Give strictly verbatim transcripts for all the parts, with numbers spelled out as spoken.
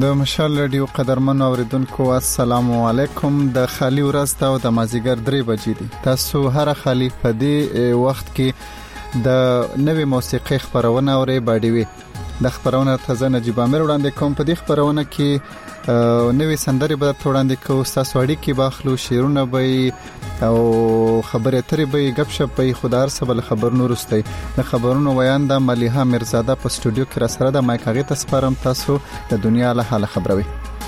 د مشال رادیو قدرمن اوریدونکو السلام علیکم. د خالی ورځ ته او د مازیګر درې بجې دي. تاسو هر خالی په دې وخت کې د نوې موسیقي خبرونه اورئ. باډیوي د خبرونه تازه نجیب امیر وړاندې کوم. په دې خبرونه کې نوې سندرې به وړاندې کوو. تاسو اړیکې باخلو، شعرونه به او خبرې اترې به غب شپ به خدار سبل خبرونو رسته. د خبرونو ویان د ملیحه میرزاده په سټوډیو کې را سره د مایک هغه تاسو تاسو د دنیا له حاله خبروي.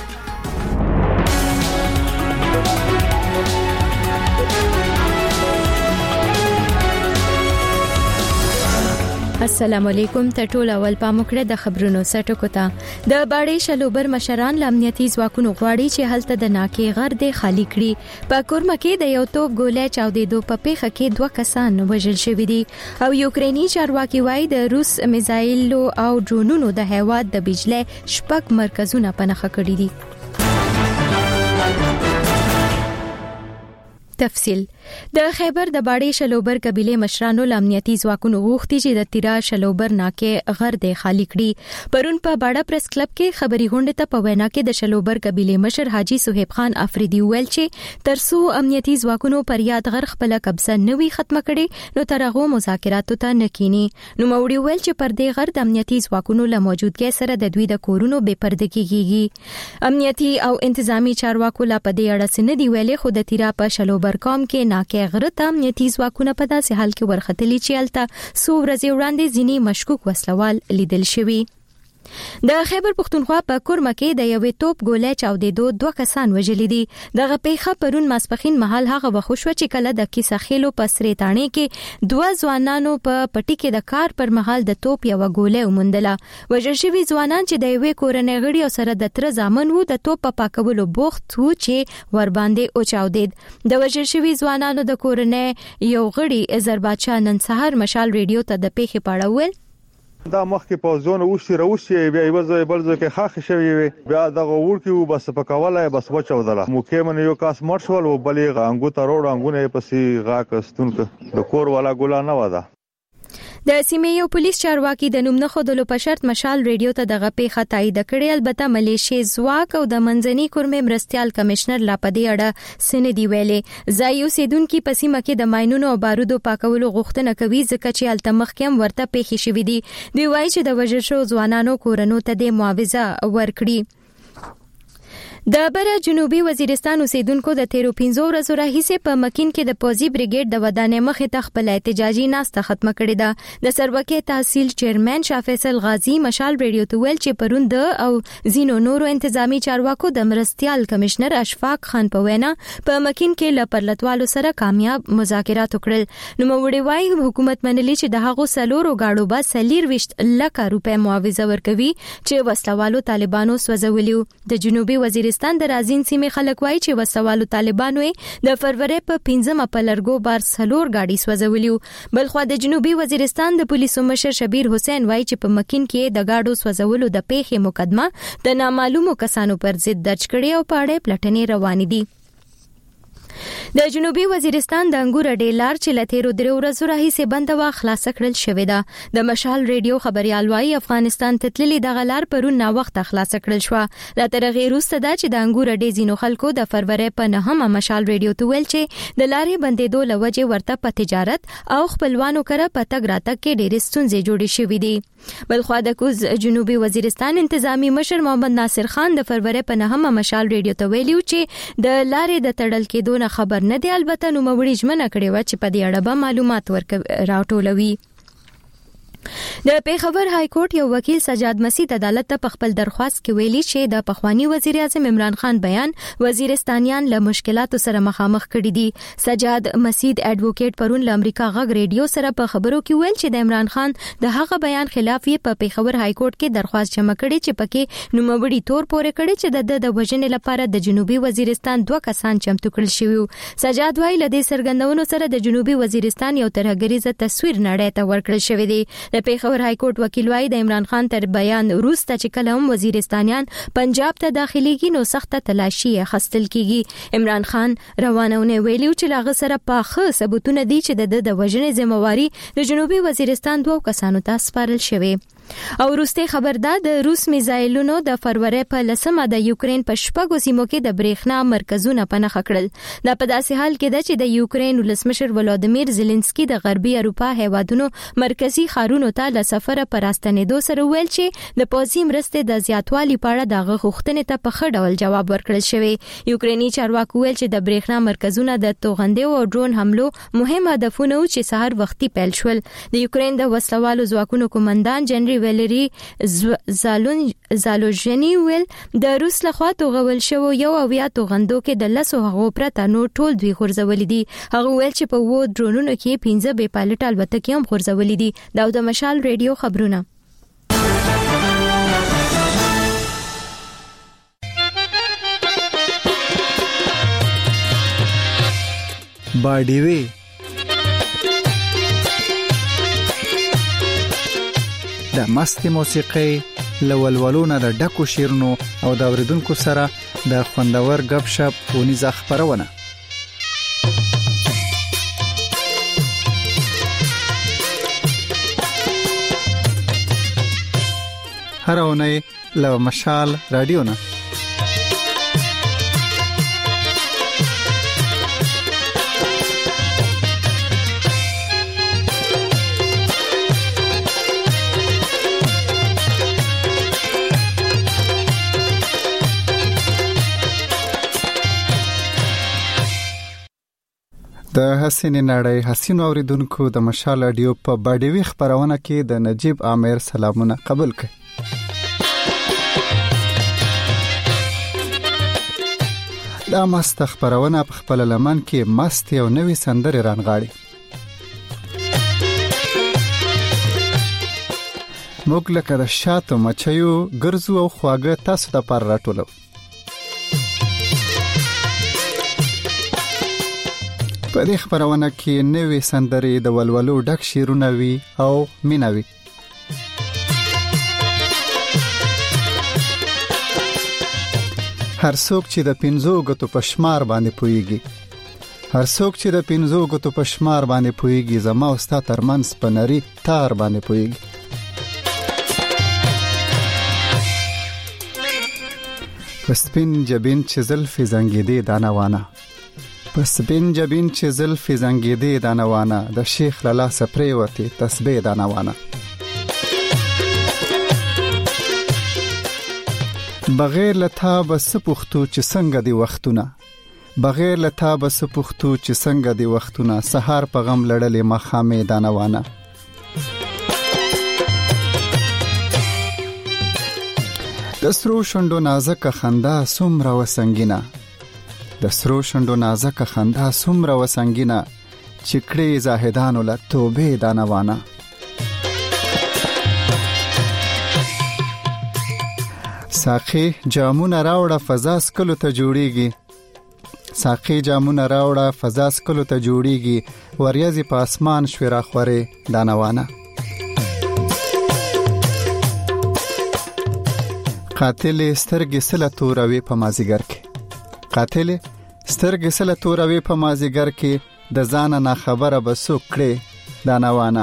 السلام علیکم. ته ټول اول پاموکړه د خبرونو سټکو ته. د باړې شلوبر مشران لامنیتي ځواکونو غواړي چې هلته د ناکې غر د خالی کړي. په کورمه کې د یو توپ ګولې چاودېدو په پیښه کې دوه کسان وژل شوي دي او یوکرینی چارواکي وايي د روس میزایلو او ډرونونو د هیواد د بجلی شپږ مرکزونه پنهخه کړي دي. تفصیل. د خیبر د باړې شلوبر قبيله مشرانو لامنیتي ځواکونو غوښتي چې د تیرا شلوبر ناکې غر د خالی کړي. پرون په باړه پریس کلب کې خبري غونډه ته په وینا کې د شلوبر قبيله مشر حاجی صہیب خان افریدي ویل چې ترسو امنیتي ځواکونو پر یاد غر خپل قبضه نوي ختمه کړي نو ترغه مذاکراتو ته نکینی. نو موړي ویل چې پر دې غر د امنیتي ځواکونو له موجودګۍ سره د دوی د کورونو بے پردګي کیږي. امنیتي او انتظامی چارواکو لا په دې اړه سندي ویلې خو د تیرا په شلوبر قوم کې ناکې غره ته امنیتي ځواکونه په داسې حال کې ورختلي چې الته سو ورځې وړاندې ځینی مشکوک وسلوال لیدل شوي. د خیبر پختونخوا په کورمه کې د یوې توپ ګولې چاودېدو دوه کسان وژلي دي. دغه پیښه پرون ماسپخین مهال هغه وخت شو چې کله د کیسه خېلو په سرې تانې کې دوه ځوانانو په پټي کې د کار پر مهال د توپ یو ګولې ومندله. وژل شوي ځوانان چې د یوې کورنۍ غړي او سره د تر ځامن وو د توپ په پاکولو بوخت وو چې ور باندې او چاودید. د وژل شوي ځوانانو د کورنۍ یو غړي زرباچا نن سحر مشال ریډیو ته د پیښې په اړه ویل. دا مخکې په ځونه وشي راوشي بیا یو ځای بل ځای کې خاخ شوی وي بیا دغه ورکی بس په کوله بس وچودله موکه من یو کاس مرشول او بلې غانګو ته روړ غانګونه پسې غاکستون د کور والا ګولا نه ودا. د سیمې یو پولیس چارواکي د نوم نه خودلو په شرط مشال ریډیو ته دغه پیښه تایید کړې. البته ملیشي ځواک او د منځني کورمې مرستيال کمشنر لا پدې اړه سندي ویلې. ځایو سیدونکو په سیمه کې د ماينونو او بارودو پاکولو غوښتنه کوي ځکه چې التمخکم ورته پیښې شوې دي. دوی وایي چې د وژل شو ځوانانو کورونو ته د معاوضه ورکړي. د بره جنوبي وزیرستان اوسیدونکو د تیرو پنځو ورځو راهیسې په مکین کې د پوزي بریګیډ د ودانې مخې ته خپل احتجاجي ناسته ختمه کړې ده. د سروکې تحصیل چیرمن شاه فیصل غازی مشال ریډیو ته ویل چې پرون د او زینو نورو انتظامی چارواکو د مرستيال کمشنر اشفاق خان په وینا په مکین کې ل پرلتوالو سره کامیاب مذاکرات وکړل. نو موړي وايي حکومت منلي چې د هغو سلورو گاډو با سلیر وشت لکه روپے معاوضه ورکوي چې وسلوالو طالبانو سوځولیو. د جنوبي وزیرستان د رازین سیمې خلک وایي چې وسوالو طالبانو د فروری په پنځمه په لرګو بار سلور گاډي سوځولیو. بلخو د جنوبي وزیرستان د پولیسو مشر شبیر حسین وایي چې په مکین کې د گاډو سوځولو د پیښې مقدمه د نامعلومو کسانو پر ضد درج کړي او په اړه پلټنې روانې دي. د جنوبي وزیرستان د انګور ډیلار چې لتیرو درو ورځو راهیسې بنده وا خلاص کړل شوې ده. د مشال ریډیو خبريال وايي افغانستان تتللي د غلار پرون نا وخت خلاص کړل شو. لا تر غیر وسته دا چې د انګور ډې زینو خلکو د فروری په نهمه مشال ریډیو ته ویل چې د لارې بندېدو لوجه ورته په تجارت او خپلوانو کړه په تګ راتګ کې ډېر ستونزې جوړې شوې دي. بلخو د کوز جنوبي وزیرستان انتظامی مشر محمد ناصر خان د فروری په نهمه مشال ریډیو ته ویلو چې د لارې د تړل کېدو خبر نه دی. البته نو مړي ژمنه کړې و چې په دې اړه به معلومات ورکړي راټولوي. د پیښور های کورټ یو وکیل سجاد مسید عدالت ته خپل درخواست کې ویلي چې د پخوانی وزیر اعظم عمران خان بیان وزیرستانیان له مشکلاتو سره مخامخ کړي دي. سجاد مسید اډوکیټ پرون ل امریکا غږ ریډیو سره په خبرو کې ویل چې د عمران خان د هغه بیان خلاف یې په پیښور های کورټ کې درخواست جمع کړي چې پکې نوموړي تور پورې کړي چې د د وژنې لپاره د جنوبي وزیرستان دوه کسان چمتو کړل شوی. سجاد وايي له دې سرګندونو سره د جنوبي وزیرستان یو ترهګریزه تصویر نړۍ ته ورکړل شوی دی. د پیښور های کورټ وکیل وايي د عمران خان تر بیان وروسته چې کله هم وزیرستانیان پنجاب ته داخليږي نو سخته تلاشي خستل کیږي. عمران خان روانونه ویلو چې لاغه سره پاخه ثبوتونه دي چې د د وژنې ذمہواری د جنوبي وزیرستان دوه کسانو ته سپارل شوی. او وروستي خبر ده د روس میزایلونو د فروری په لسمه د یوکرين په شپږو سیمو کې د برېښنا مرکزونه پناه کړل. دا په داسې حال کې ده چې د یوکرين ولسمشر ولادیمیر زيلنسکي د غربي اروپا هیوادونو مرکزی ښارونو ته له سفره پراستنېدو سره ویل چې د پوځي مرستې د زیاتوالي په اړه دغه غوښتنې ته په ښه ډول جواب ورکړل شوی. یوکريني چارواکو ویل چې د برېښنا مرکزونه د توغندې او ډرون حملو مهم هدفونه و چې سحر وختي پیل شول. د یوکرين د وسلوالو ځواکونو قومندان جنرال ویلری زالون زالوژنی ویل د روس لخوا توغول شو یو اویا توغندو کې د لسو هغو پرته نو ټول دوی غورځولې دي. هغه ویل چې په وو ډرونونو کې پنځه بې پایلټ الوتکې هم غورځولې دي. دا د مشال ریډیو خبرونه. باډیوي د مستي موسیقي لولولونه د ډکو شیرونو او د اوریدونکو سره د خوندور غب شپ ونیزه خبرونه. هر اونۍ له مشال رادیو نه د حسین نړۍ حسین اوریدونکو د مشال رادیو په باډیوي خبرونه کې د نجیب عامر سلامونه قبول کړئ. دا مست خبرونه په خپل لمن کې مست یو نوې سندره رانغاړي. موږ لکه د شاتو مچیو ګرځو او خواږه تاسو ته پر راټولو. په دې خبرونه کې نوې سندرې د ولولو ډک شیرونه وي او مینوي. هر څوک چې د پنځو غتو په شمار باندې پويږي هر څوک چې د پنځو غتو په شمار باندې پويږي زما او ستا ترمنځ په نری تار باندې پويږي. پسپین جبین چې زلفې زنګېدې دانوانه پس بن جبین چې زلفې زنګېدې دانوانه د شیخ لالا سپری وتی تسبیح دانوانه. بغیر لتا بس پختو چې څنګه دی وختونه بغیر لتا بس پختو چې څنګه دی وختونه سحر په غم لړلې مخامې دانوانه. د سرو شونډو نازک خندا سومره وسنګینا د سرو شونډو نازک خندا سومره وسنګینا چکړې زاهدانو له توبې دانوانه. ساقي جامونه راوړه فضا سکلو ته جوړیږي ساقي جامونه راوړه فضا سکلو ته جوړیږي وریځي په اسمان شورا خورې دانوانه. قاتل سترګې سله توروي په مازیګر کې قاتل سترګې سله توروي په مازیګر کې د ځان نه خبره به څوک کړي دانوانه.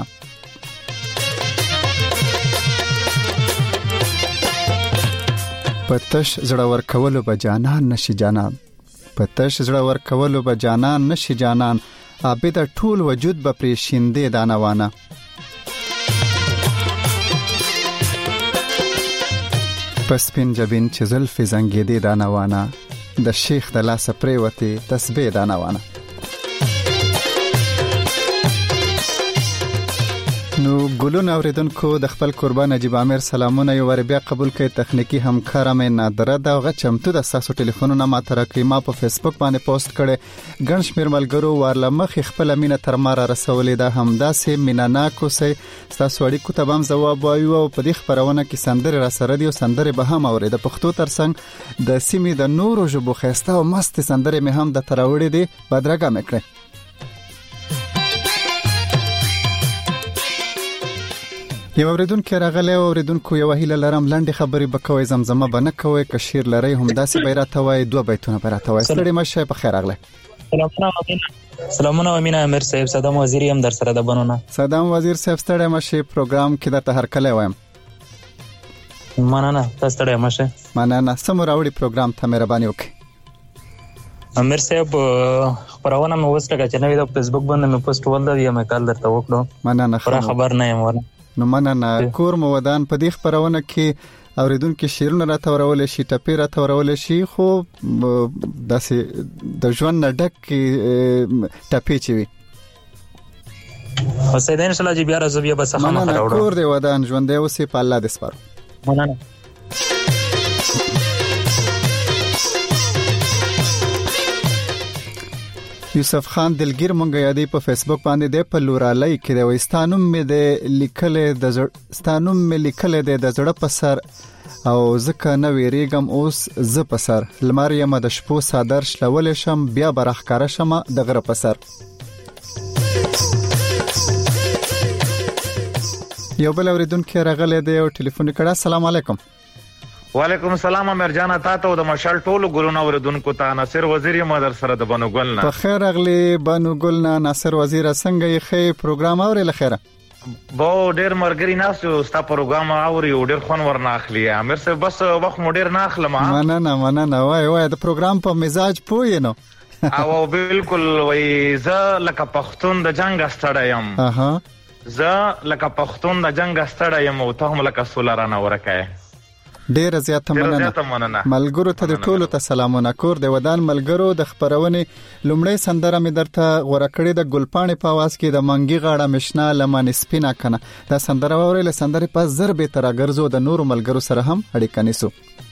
پتش زړه ورکولو به جانان نشي جانان پتش زړه ورکولو به جانان نشي جانان عابد ټول وجود به پرې شیندې دانوانه. پس پن جبین چې زلفې زنګېدې دانوانه د شیخ د لاس پریوتی تسبیح دانوانه. نو ګلون اوریدونکو د خپل قربان نجیب عامر سلامونه یو ور بیا قبول کړئ. تخنیکی همکار مې نادره دا غ چمتو د ساسو ټلیفونونه ما تر کې ما په فیسبوک باندې پوسټ کړي. ګڼ شمیر ملګرو ورله مخ خپل مینه تر ماره رسولې ده همداسې میناناکو سي تاسو اړیکو ته هم جواب وایو او په دې خبرونه کې سندره را سره دی او سندره به هم اوري. د پښتو ترڅنګ د سیمې د نورو ژبو خسته او مست سندره مې هم د تراوړې دي بدرګه مې کړې. یو اوریدونکو راغلی او اوریدونکو یو هیله لرم لاندې خبرې بکوي زمزمه بنه کوي کشیر لري هم داسې بیرته وای دوه بیتونه براته وای. ستړي مشه په خیر راغله. سلامونه امینه سلامونه امینه امیر صاحب صدام وزیر هم در سره د بنونه. صدام وزیر صاحب ستړي مشه پروګرام کې د هر کله وایم. مننه، تاسو ته مشه. مننه. سم راوړي پروګرام ته مهرباني وکړئ. امیر صاحب خبرونه مې وسله چې نوې د فیسبوک باندې مې پوسټ ولدا یا مې کال درته وکړو. مننه. خبر نه یم ورنه. نو مننه. کور مو ودان په دې خبرونه کې اوریدونکو شیرونه راته ورول شي، ټپې راته ورول شي، خو داسې د ژوند نه ډک ټپې چي وي. اوسې د ان شاء الله چې بیا راځو بیا بس خامخا راوړو. کور دی ودان ژوند دی اوسې په الله دې سپارو. مننه. یوسف خان دلګیر مونږه یادې په فیسبوک باندې د په لورالۍ کې د وستانوم مې د لیکلې د ستانوم مې لیکلې د زړه په سر او ځکه نه ویریږم اوس ز په سر لمر یم د شپو صادر شلول شم بیا برخکاره شم د غره په سر. یو بل اوریدونکو راغله د یو ټلیفون کړه. السلام علیکم. وعلیکم السلام امیر جان، تاسو د مشال ټولو ګلونو اوریدونکو ته ناصر وزیر مدر سره د بنوګل نه. په خیر اغلی بنوګل نه ناصر وزیر څنګه یې خې پروګرام اوري لخيره؟ بو ډیر مرګري ناسو ستا پروګرام اوري او ډیر خون ورنه اخلي امیر صاحب، بس وخت مو ډیر نه اخلم. مننه مننه. وای وای د پروګرام په مزاج پوي نو. او بالکل وای ز لکه پښتون د جنگ استړایم. اها ز لکه پښتون د جنگ استړایم او ته هم لکه سولرانه ورکه. ډیر زیاته مننه. ملګرو ته د ټولو ته سلامونه. کور د ودان ملګرو د خبرونه لومړی سندره مې درته غوړه کړې د ګلپانې په आवाज کې د منګي غاړه مشنا لمن سپینا کنه. دا سندره اورېله سندره په ضربه تر غرزو د نورو ملګرو سره هم اړیکه نیسو.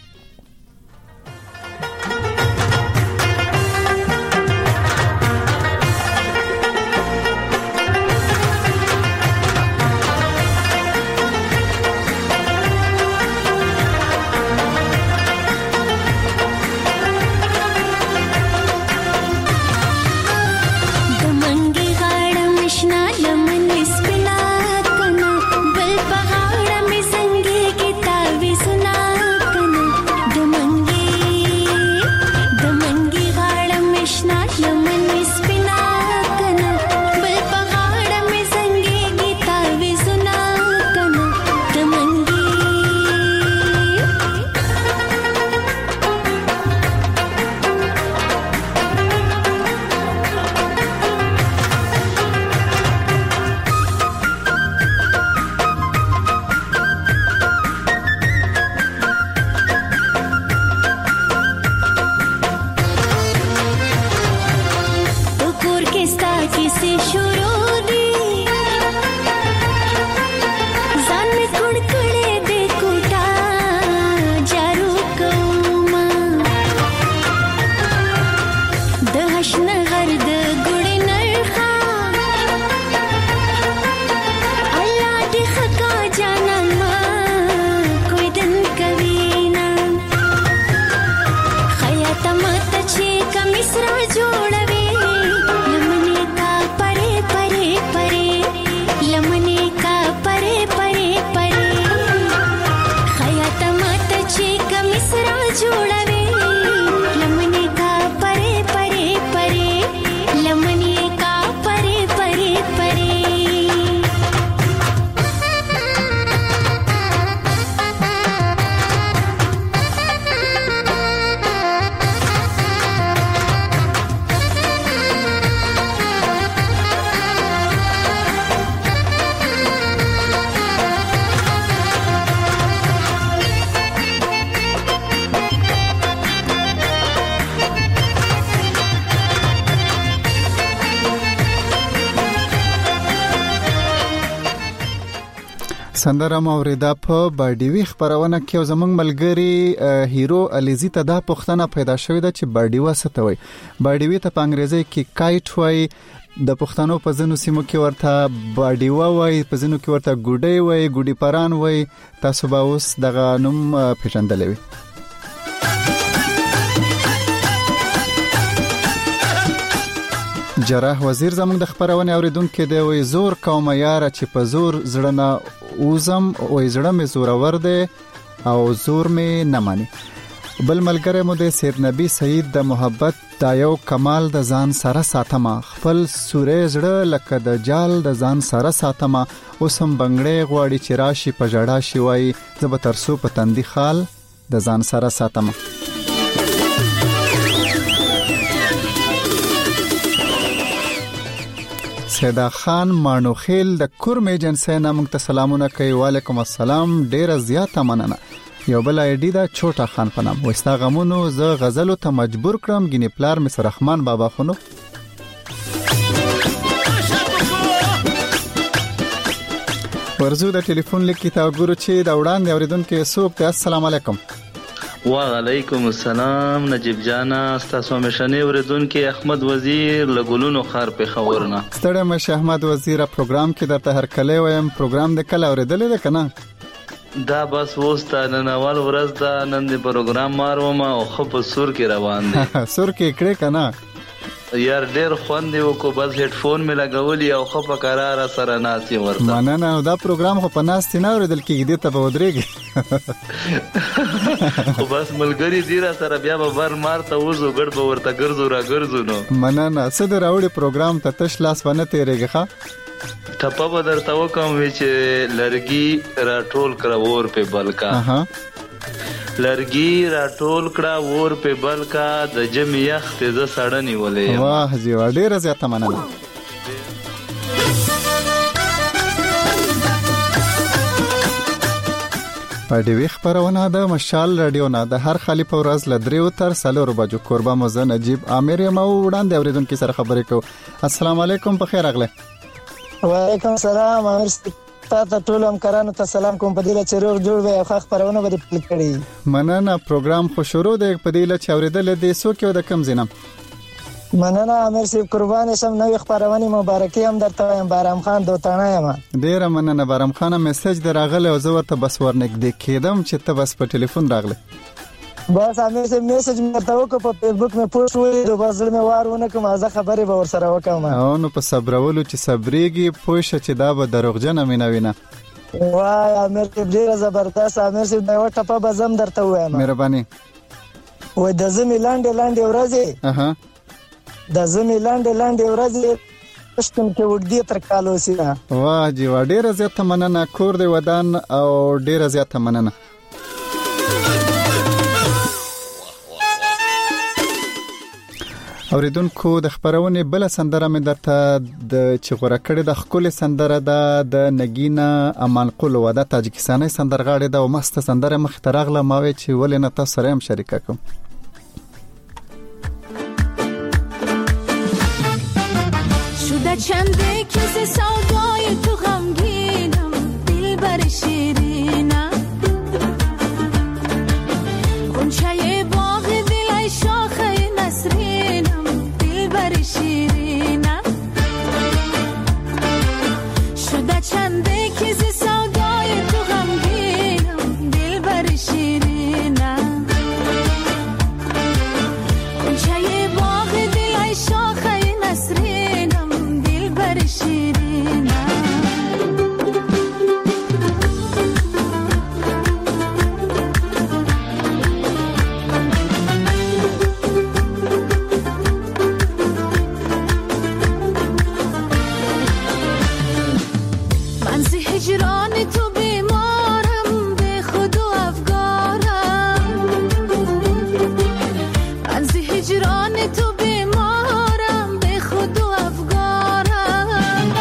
سندره موریدا په باډیوي خبرونه کې زمنګ ملګری هیرو الیزی ته دا پښتنه پیدا شوې ده چې باډیوا څه ته وایي. باډیوي ته په انګریزي کې کایټ وایي، د پښتنو په ځینو سیمو کې ورته باډیوا وایي، په ځینو کې ورته ګوډي وایي، ګوډي پران وایي. تاسو به اوس دغه نوم پیژندلې وي. جراح وزیر زموږ د خبرونه اوریدونکو دی وی زور قوم یاره چې په زور زړه اوزم او زړه مې زور ور دی او زور مې نه مانی. بل ملګری مو د سید نبی سید د محبت دا یو کمال د ځان سره ساتما خپل سورې زړه لکه د جال د ځان سره ساتما اوسم بنگړې غواړي چې راشي په جړا شي وای زب ترسو په تندي خال د ځان سره ساتما. سیدا خان مانوخیل د کورم ایجنسی نامنګ ته سلامونه کوي. وعلیکم السلام. ډیر زیاته مننه. یو بل ایډی دا چوټا خان په نام وستا غمونو زه غزلو ته مجبور کړم ګینه پلار مصر رحمان بابا خونو. ورزو د ټلیفون لیک تا ګورو چې دا وړاندې اوریدونکو سوق ته السلام علیکم. وعلیکم السلام نجیب جانا تاسو مشنه اوریدونکو احمد وزیر لګولونو خار په خبرونه ستړی مشه احمد وزیر پروګرام کې درته هر کله وایم پروګرام د کله اوریدل ده کنه دا بس وستا نن اول ورځ دا نن د پروګرام مارو ما او خپ سور کې روان دي سور کې کړه کنه یار ډیر خوند یو کو بس هډ فون می لګولې او خپ قرار سره ناسي ورته مننه دا پروګرام خو په ناس تنه اوریدل کېږي د ته به ودرېږي خو بس ملګری دیره سره بیا به ور مارته وځو ګډ به ورته ګرځو را ګرځو نو مننه صد راوړي پروګرام ته تش لاس ونه تیرېږي ښا ټپه به درته وکم وی چې لرګي راټول کړه ور په بلکا اها لرګي راټول کړه ور په بلکا د جمی یخت ز سړنی ولې واه جی ډیره زیاته مننه. په دې وی خبرونه د مشال رادیو نه د هر خالی په ورځ لدریو تر سلور بجو قربا مزه نجیب عامر مو وړاندې اوریدونکو سره خبرې کو. السلام علیکم په خیر اغله. وعلیکم السلام امر ستاسو ټول همکارانو ته سلام کوم په دې چې روغ جوړ وي او ښه خبرونه به پلی کړي. مننه پروګرام خو شروع دی په دې چې اوریدل دي سو کې د کم زینم مننه امر سیب قربان شم نوې خبرونه مبارکي هم درته وایم. بارام خان دوتانه یم. ډیره مننه بارام خان میسج دراغله او زه ورته بس ورنګ کېدم چې ته بس په ټلیفون راغله بس امر سیب میسج مې ته وکړ په فیسبوک مې پوسټ ولیدو بس زړه مې وارونه کوم ازه خبرې به ورسره وکم او نو په صبرولو چې صبرېږي پوه شه چې دا به دروغجنه مې نه وینه. وای امر سیب ډیره زبردست امر سیب دا یو ټپه به زم درته وایم مهرباني. وای د زمي لاندې لاندې ورځې اها د زمي لاندې لاندې ورځې پښتون کې وډدي تر کالو سینا. واه جی وا ډیره زیاته مننه کور دی ودان او ډیره زیاته مننه. اوریدونکو د خبرونه بل سندره مې درته د چغوره کړې د خپل سندره ده د نگینا امانقل و د تاجکستاني سندرغاړي د مست سندره مخ ترغله ماوي چې ولې نه تاسو سره هم شریک کوم. شده چنده کس سودای تو غمگینم دلبر شیرینم غنچه باغ دلای شاخه نسرینم دلبر شیرینم شده چنده کس سودای تو غمگینم دلبر شیرینم غنچه باغ دلای شاخه نسرینم دلبر شیرینم من زی هجران تو بیمارم به خود و افگارم من زی هجران تو بیمارم به خود و افگارم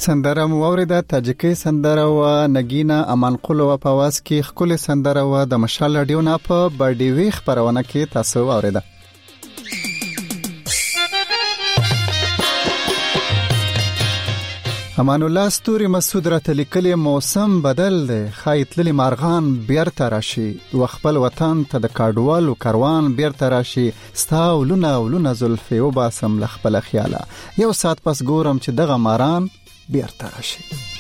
سندره مو اوریده تاجیکی سندره و نگینا امان قلو په आवाज کې خپل سندره و د مشال رادیو نه په بډیوي خبرونه کې تاسو اوریده. امان الله ستوري مسعود را تلکلی موسم بدل دی خایت للی مارغان بیرته راشي و خپل وطن ته د کاډوالو کاروان بیرته راشي ستا ولونه ولونه زلفي و باسم لخپل خیاله یو سات پس ګورم چې دغه ماران بیرته راشي.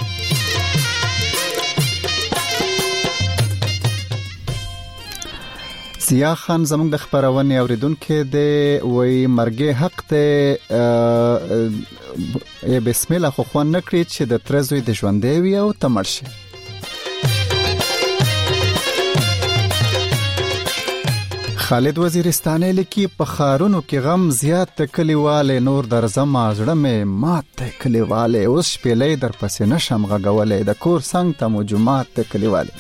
سیا خان زموږ د خبرونه اوریدونکو دی وای مرګ حق ته ا بسم الله خو خو نکړي چې د ترزوی د ژوندې وي او تمرشي. خالد وزیرستاني لیکي په خارونو کې غم زیات کلیواله نور در زما زړه مې مات کلیواله اوس شپېلې در پسې نشم غغولې د کور څنګ ته موجمات کلیواله.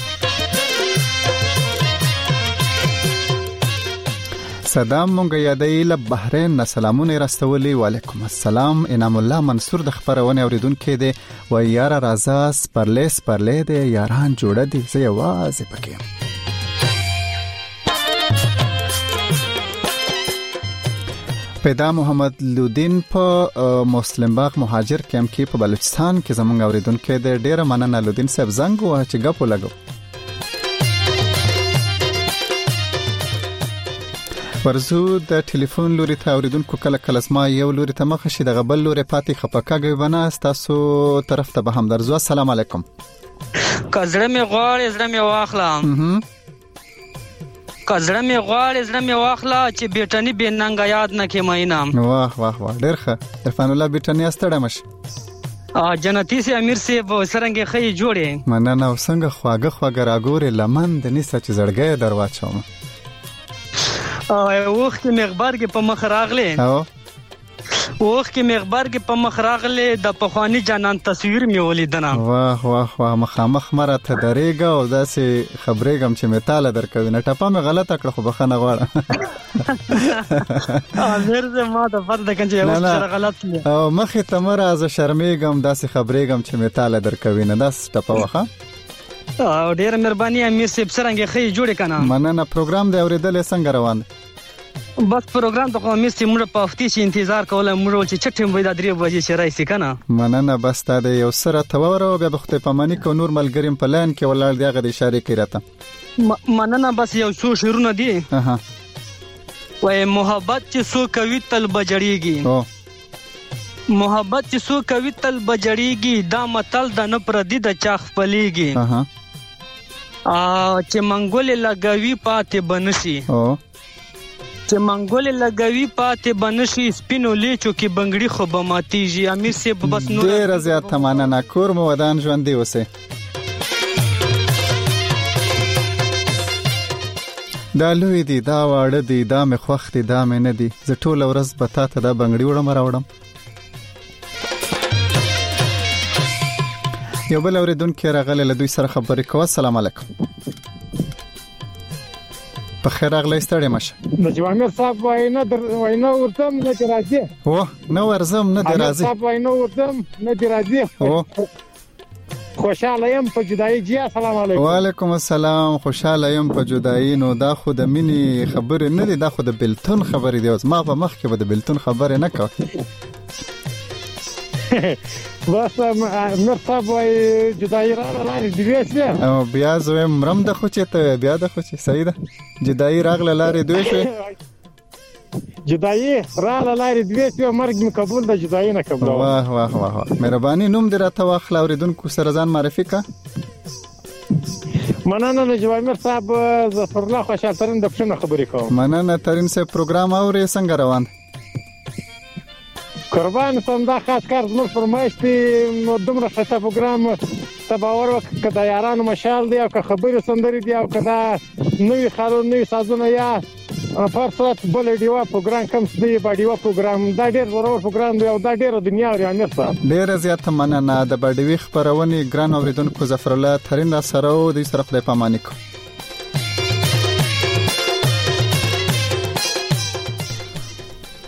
صدام مونږ یادې له بحرین سلامونه راستولي. وعلیکم السلام. انعام الله منصور د خبرونه اوریدونکو دی و یاره رازا سپرلیس پرلې دی یاران جوړه دي زه یوازې پکې. پیدا محمد لودین په مسلم باغ مهاجر کیمپ کې په بلوچستان کې زمونږ اوریدونکو دی. ډیره مننه لودین صاحب زنګ وه چې غپو لګو. ورزو د ټلیفون لوري ته اوریدونکو کله کله سما یو لوري ته مخ شي د غبل لوري پاتې خپکاګي بنا تاسو طرف ته به هم درځو. السلام علیکم. کزړه می غواړې زړه می واخلا کزړه می غواړې زړه می واخلا چې بیٹنی به ننګ یاد نه کې مینام. واه واه واه ډېر ښه. عرفان الله بیٹنی استړه مش ا جنتی سي امیر سي په سرنګي خې جوړې مننه وسنګ خواګه خواګه راګورې لمن د نسه چې زړګې درواچوم. وخت مخبر کې په مخ راغله او وخت کې مخبر کې په مخ راغله د پخوانی جانان تصویر می ولیدنه. واه واه واه مخامخ مره ته درېګه او داسې خبرېګم چې متاله درکوي نه ټپه مې غلطه کړ خو بخنه غواړم. امیر زه ما د فرض کنه یو څه غلط او مخې ته مره از شرمېګم داسې خبرېګم چې متاله درکوي نه داس ټپه وخه. او ډېر مهرباني امیر صاحب سرنګ خې جوړ کنه. مننه. پروګرام دی اوریدل څنګه روان دی؟ بس پروګرام ته کوم مې موږ په هفتې شي انتظار کوله موږ چې چټم وې د درې بجې چې راځي کنه. مننه. بس تا د یو سره تور او بیا بخته پمانی کو نور ملګریم په لان کې ولر دی غو د اشاره کوي راته. مننه. بس یو څو شعرونه دي. اها وای محبت چې سو کوي تل بجړیږي. او محبت چې سو کوي تل بجړیږي دا متل د نه پردي د چاخ پليږي. اها ا چې منګول لګوي پاتې بنشي. او چې منګول لګوي پاتې بنشي سپینو لیچو کې بنگړي خو به ماتيږي. امیر سي بس نور ډیر زیات مننه. کور مو ودان ژوند دی وسه. دا لوی دی دا واړه دی دا مې خوښ دی دا مې نه دی زه ټول ورځ به تا ته دا بنگړي وړم راوړم. یو بل اوریدونکو راغله له دوی سره خبرې کوه. السلام علیکم. په خیر راغلی ستړی مشه. د جوامیر صاحب واینا در واینا ورتم نه راځي. او نو ورزم نه راځي. صاحب واینا ورتم نه راځي. او خوشاله يم په جدایي جی. السلام علیکم. وعلیکم السلام. خوشاله يم په جدایي. نو دا خو د مینی خبره نه دی دا خو د بلتون خبره دی. اوس ما په مخ کې به د بلتون خبره نه کوم. بس مر صاحب وای جدایي را لارې دی وسه. او بیا زه مرم د خو چې ته بیا د خو چې صحیح ده جدایي راغله لارې دوی شو. جدایي را لارې دی وسه مرګ می قبول د جدایي نه قبول. واه واه واه مهرباني. نوم دې راته واخل اوریدونکو سره ځان معرفي کا. مننه د جوامیر صاحب ظفر الله خوشحال ترين د پښنه خبرې کوم. مننه ترين سه پروګرام اوري څنګه روان؟ قربان سم دا خاص کار زموږ فرمایش دی. دومره ښه پروګرام ته باور وکړه که د یارانو مشال دی او که خبرې سندرې دی او که دا نوي خالو نوي سازونه یا په صورت بل ډیوا پروګرام کم دی با ډیوا پروګرام دا ډېر ضرور پروګرام دی او دا ډېر دنیا او امیر صاحب ډېر زیات مننه. د بډوي خبرونه ګران اوریدونکو ظفر الله ترين را سره او د سره خدای پاماني کو.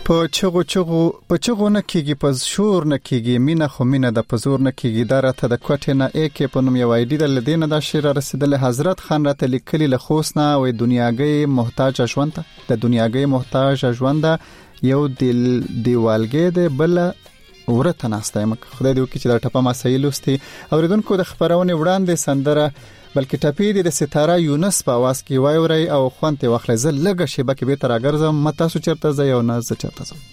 په چغو چغو په چغو نه کیږي په شور نه کیږي مینه خو مینه د پزور نه کیږي دراته د کوټه نه اکی په نوم یو ایډی د لدینه د شیر رسیدل حضرت خان راته لیکلی له خوسنا او دنیاګي محتاج ژوند ته د دنیاګي محتاج ژوند یو دل دیوالګي د بل ورته ناسته مک خدای دې وکړي چې دا ټپه ما صحیح لوستي اوریدونکو د خبرونه وړاندې سندره بلکې ټپې د ستاره یونس په आवाज کې وایوري او خوانته واخلې زه لګه شیبه کې به تر اگرزم متا سو چرته ز یو نه ز چرته ز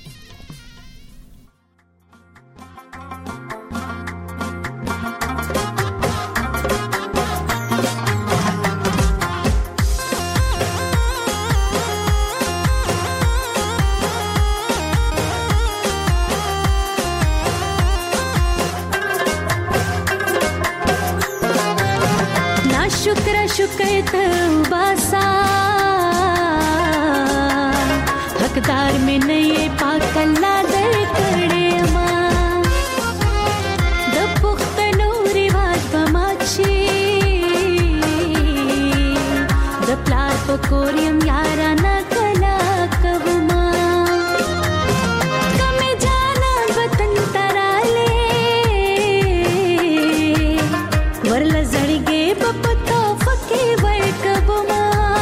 हकदार में नहीं पाकल्ला दर करे मां द पुख्तनो रिवाज बमाची द प्लार पकोरियम यारा न कला कबमा कमे जाना वतन तराले वरला जड़गे बपतो फके वर कबमा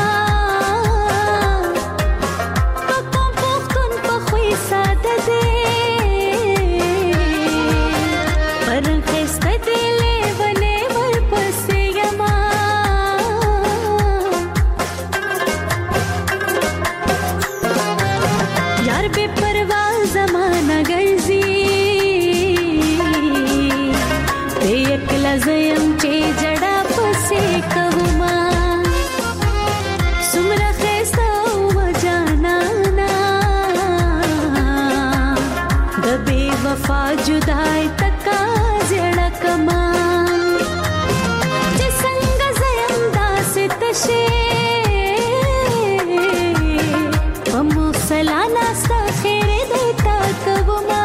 زیم چې جڑا پسې کوما سمره خسته و جانا نا د بے وفا جدای تکا زړه کما چې څنګه زیم داسې تشه پمو سلانا سخیر دیتا کوما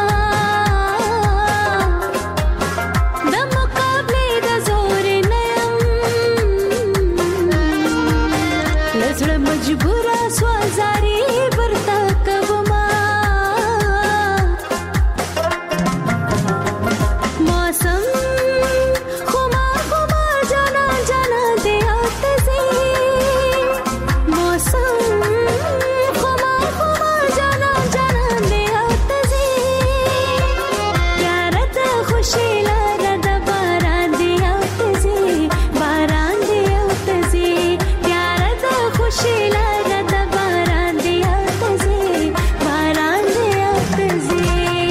मजबूरा स्वाजारी बरता कबमा मौसम खुमा खुमा जाना जाना दे आतज़ी मौसम खुमा खुमा जाना जाना दे आतज़ी प्यारत खुशी लरद बारान दे आतज़ी बारान दे आतज़ी खुशी लरद बारान दिया तज़ी बारान दिया तज़ी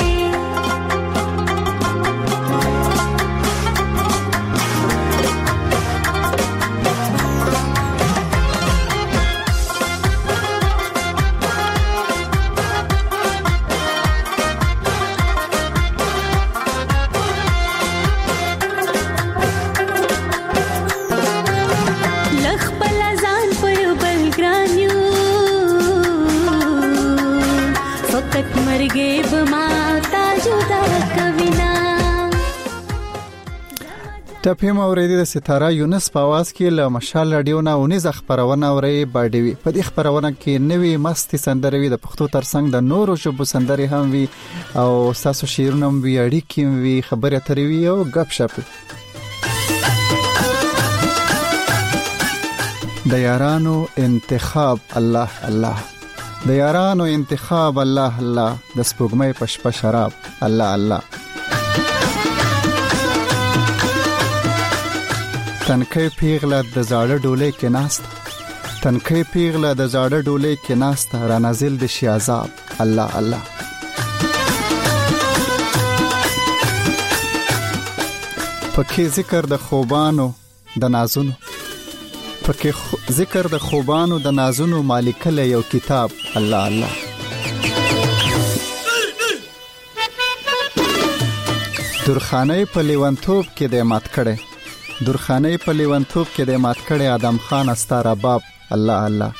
मरगे बमाता जुदा कविना ټپې موریدي د ستاره یونس په आवाज کې له مشال رادیو نه اونیز خبرونه اوري باډوي په دې خبرونه کې نوې مستي سندروي د پښتو ترڅنګ د نورو ژبو سندري هم وي او تاسو شیرونه هم وي اړیکې وي خبره تروي او غپ شپ د یارانو انتخاب الله الله د یارانو انتخاب الله الله د سپوږمۍ پشپ شراب الله الله تنکي پیغله د زاړه ډولې کې ناست تنکي پیغله د زاړه ډولې کې ناست را نازل د شي عذاب الله الله پکې ذکر د خوبانو د نازونو پکې ذکر د خوبانو د نازونو مالکله یو کتاب الله الله درخانه په لیوانتوب کې د مات کړي درخانه په لیوانتوب کې د مات کړي ادم خان استار باب الله الله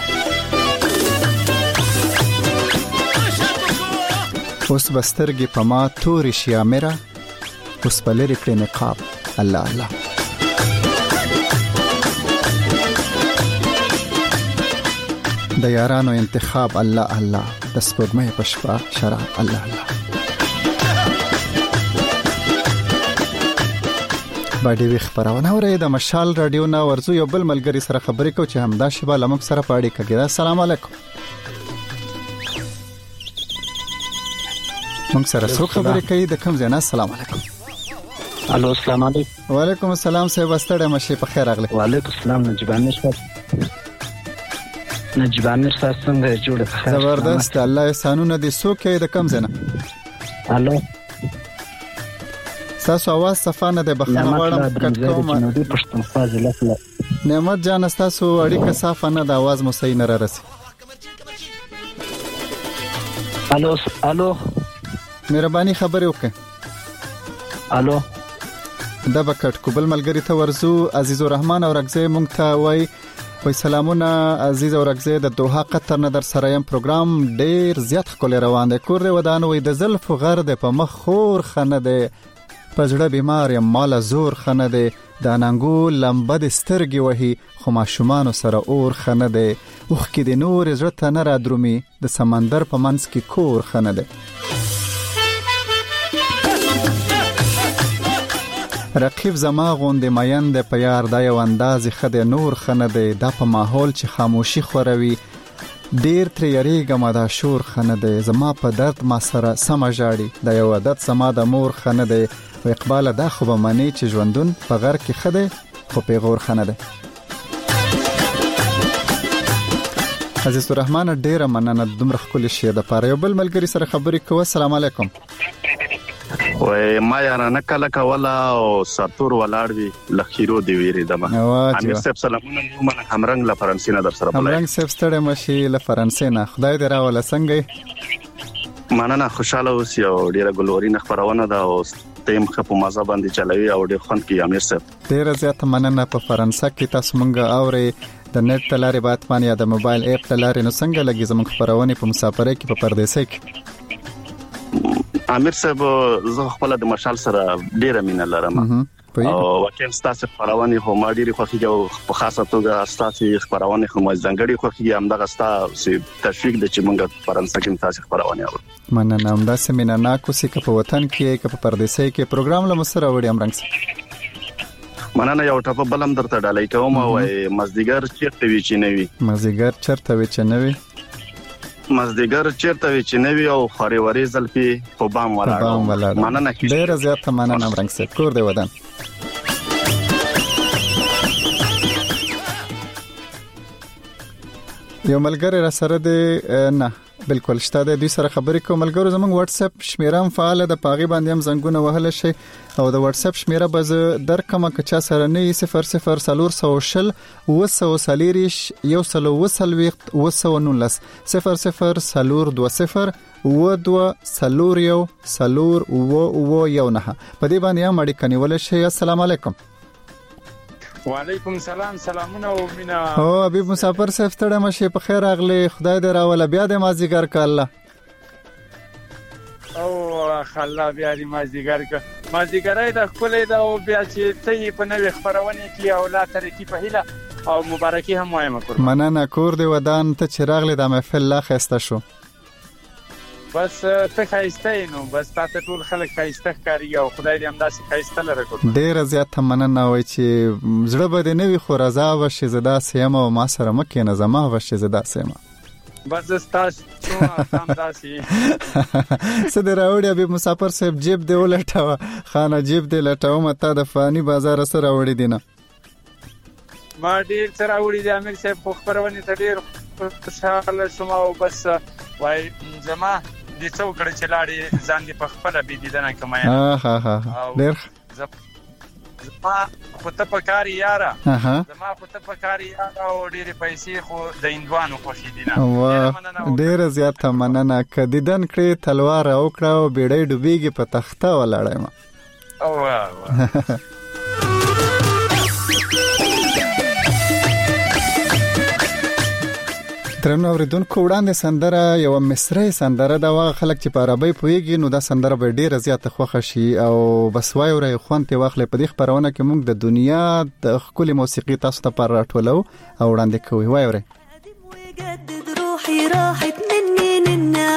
اوس بسترګي په ما توري شیامره اوس په لری کړي نقاب الله الله د یارانو انتخاب الله الله د سپوږمۍ په شپه شراب الله الله. باندې وی خبرونه اوري د مشال رادیو نا ورزو یو بل ملګری سره خبرې کو چې همدا شبا لمک سره پاړې کړي. السلام علیکم. موږ سره څو خبرې کوي د کوم ځای نه؟ السلام علیکم. الو السلام علیکم. وعلیکم السلام صاحب ستړی مشه په خیر راغلی. وعلیکم السلام نجیبان نشته. نجیبان نشته څنګه جوړه خیر. زبردست الله احسانونه دي. څو کې د کوم ځای نه؟ الو تاسو आवाज صفه نه ده بخښنه غواړم کټ کوم. نعمت جان تاسو اړیکه صفه نه ده आवाज مو صحیح نه را رسي. الو الو مهرباني خبرې وکړه. الو دا بکټ کوبل ملګری ته ورزو عزیز الرحمن او رغزه مونږ ته وای وای سلامونه عزیز او رغزه د دوحه قطر نه در سره يم پروګرام ډیر زیات خل روان دی. کور دی ودان وای د زلف غرد په مخ خور خنه دی پزړه بیمار یم مال زور خنه دی د اننګو لمبه د سترګي وهي خو ما شومان سره اور خنه دی اوخ کې د نور زړه ته نه را درومي د سمندر په منځ کې کور خنه دی. رقیب زما غوندې مین د پیار د یو انداز خد نور خنه دی دا په ماحول چې خاموشي خوروي ډیر تر یریګم دا شور خنه دی زما په درد ما سره سم جاړي د یو عادت سما د مور خنه دی و اقبال دا خو به معنی چې ژوندون په غر کې خده خو په غور خنه دی. عزیز الرحمن ډیر مننه دومره خپل شی د پاره یو بل ملګری سره خبرې کوه. السلام علیکم. وای ما یاره نه کله کولا او ساتور ولاړ وی لخیرو دی ویری دمه امیر صاحب سلامونه من همرنګ له فرانسې نه در سره بلای. همرنګ صاحب ستړی مشي له فرانسې نه خدای دې راول څنګه مننه خوشاله اوسې او ډیره ګلوري نه خبرونه ده او تیم خپل مزه باندې چلوي او ډیر خوند کوي. امیر صاحب ډیره زیات مننه. په فرانسې کې تاسو مونږ اوري د نت تلاري بات باندې یا د موبایل اپ تلاري نو څنګه لګي زموږ خبرونه په مسافرۍ کې په پردیسۍ کې؟ امیر صاحب زه خپل د مشال سره ډیره مینه لرم او وکیل ستاسو خبرونه هم ډیره خوښیږي او په خاصه توګه ستاسو خبرونه هم ځانګړي خوښیږي همدغه ستاسو تشویق د چې موږ فرانسې کې تاسو خبرونه اورو. مننه همدا سمینه ناکو سې په وطن کې کې په پردیسۍ کې پروګرام له مسره وړي امرنګ مننه یو ټاپ بلم درته ډالۍ کوم او مزدیګر چیرته وی چې نوي مزدیګر چیرته وی چې نوي مزدیګر چیرته وی چې نوي او خوريوري زلفي په بام ولاړ. مننه ډیر زیات مننه امرنګ سره کور دی ودان. یو ملګری را سره دی نه بالکل شته د دوی سره خبرې کوم. ملګرو زموږ واتس اپ شمیره هم فعال ده پاغي باندې هم زنګونه وهل شي او د واتس اپ شمیره به در کومه کچا سره نه صفر صفر صفر صفر وسو سلیریش یو سلو وسل وخت وسو نولس صفر صفر صفر دو صفر و دو سلور یو سلور و و یو نه په دې باندې هم اړیکه نیول شي. السلام علیکم. وعلیکم السلام سلامونه او مینا او حبیب مسافر صاحب ستړی مشه په خیر اغلی خدای دې راول بیا د مازیګر کاله او خلا بیا د مازیګر ک مازیګرای د خپلې دا او بیا چې ته په نوې خبرونه کې او لا ترکی په هیله او مبارکي هم وایم کور مننه کور دې ودان ته چراغلی د محفل لا خسته شو بس ته خایسته نو بس تاسو ټول خلک خایسته کاری او خدای دې همداسې خایسته لره کو. ډیر زیات مننه وای چې زړه بده نه وي خو رضا وشي زدا سیم او ما سره مکه نه زما وشي زدا سیم بس تاسو هم داسي سده راوړي به مسافر صاحب جیب دی ولټاوه خانه جیب دی لټاوه مته د فانی بازار سره راوړي دینه ما ډیر سره راوړي د امیر صاحب خو خبرونه ته ډیر خوشاله شوم او بس وای زما د څو کړه چې لاړې ځان دې په خپل بي دیدنه کمه ها ها ها ډیر زما خو ته پکاري یاره زما خو ته پکاري یاره او ډېرې پیسې خو د هندوانو خوښې دي نه ډېره زیاته مننه که دیدن کړې تلوار راوکړه او بیړۍ ډوبېږي په تخته ولاړه یم او واه ترنو اوریدونکو وړاندې سندره یو مصری سندره دا واغه خلک چې په عربی پوهیږي نو دا سندره به ډیره زیاته خوښه شي او بس وای ورې خوانته واخلې په دې خبرونه کې موږ د دنیا د خولي موسیقي تاسو ته پر راټولو او وړاندې کوي وای ورې جدد روحي راحت مني ننا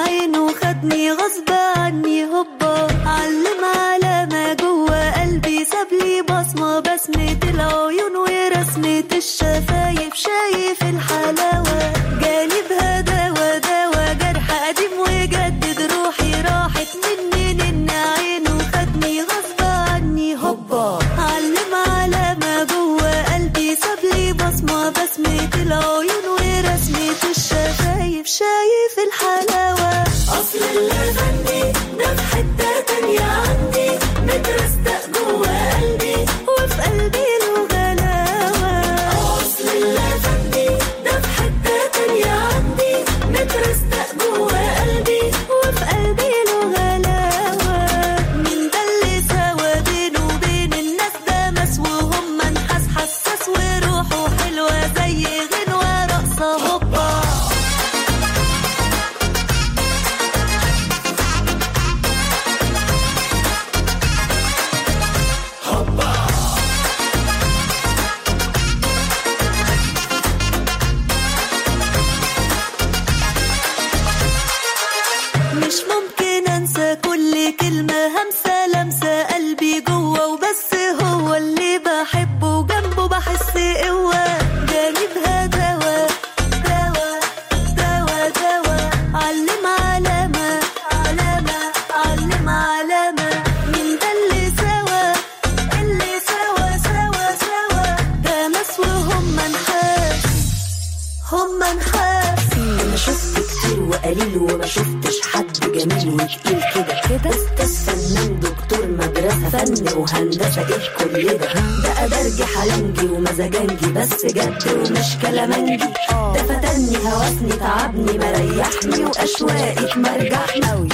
مش ممكن انسى كل كلمة همسة لمسة قلبي جوه وبس هو اللي بحبه وجنبه بحس قوة جانبها دوا دوا دوا دوا علم علامة علامة علم علامة من ده اللي سوا اللي سوا سوا سوا ده ناس وهم نحاس هم نحاس انا شفت كتير وقليل وما شفتش حد جميل وتقيل كده كده استاذ فنان دكتور مدرسة فن وهندسة ايه كل ده ده أدرجي حلنجي ومزاجنجي بس جد ومش كلامنجي ده فتني هوسني تعبني مريحني وأشواقك مرجحني أوي